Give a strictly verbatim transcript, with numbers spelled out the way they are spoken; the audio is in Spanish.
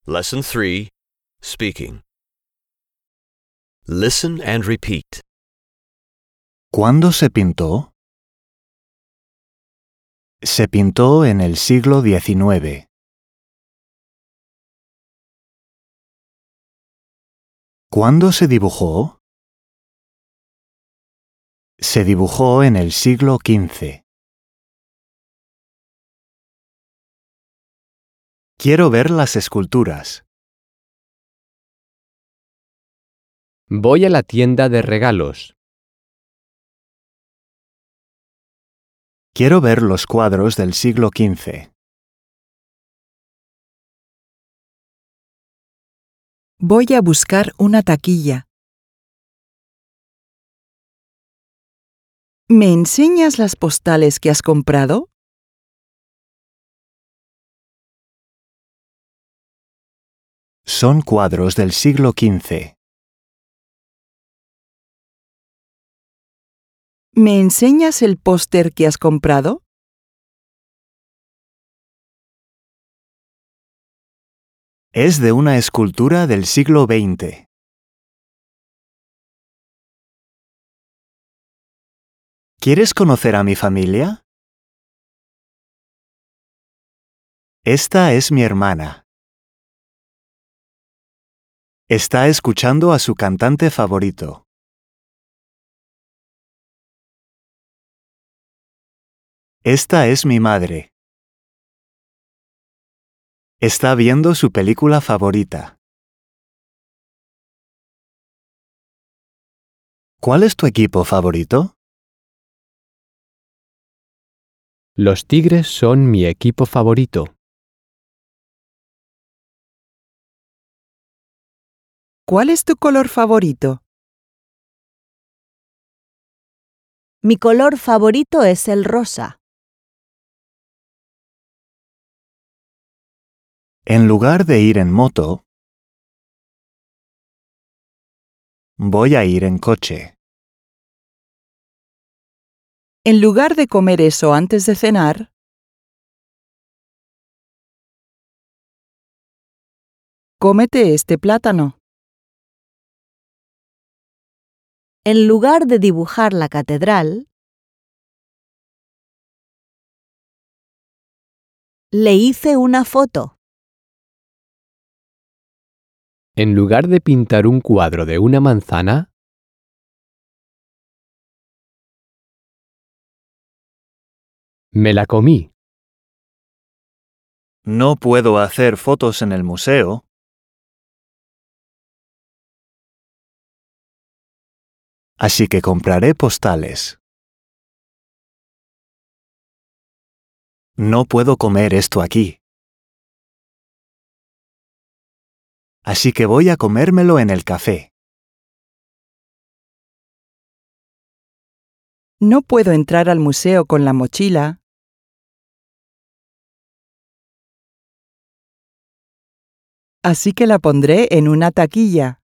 Lesson three, Speaking. Listen and repeat. ¿Cuándo se pintó? Se pintó en el siglo diecinueve. ¿Cuándo se dibujó? Se dibujó en el siglo quince. Quiero ver las esculturas. Voy a la tienda de regalos. Quiero ver los cuadros del siglo quince. Voy a buscar una taquilla. ¿Me enseñas las postales que has comprado? Son cuadros del siglo quince. ¿Me enseñas el póster que has comprado? Es de una escultura del siglo veinte. ¿Quieres conocer a mi familia? Esta es mi hermana. Está escuchando a su cantante favorito. Esta es mi madre. Está viendo su película favorita. ¿Cuál es tu equipo favorito? Los Tigres son mi equipo favorito. ¿Cuál es tu color favorito? Mi color favorito es el rosa. En lugar de ir en moto, voy a ir en coche. En lugar de comer eso antes de cenar, cómete este plátano. En lugar de dibujar la catedral, le hice una foto. En lugar de pintar un cuadro de una manzana, me la comí. No puedo hacer fotos en el museo. Así que compraré postales. No puedo comer esto aquí. Así que voy a comérmelo en el café. No puedo entrar al museo con la mochila. Así que la pondré en una taquilla.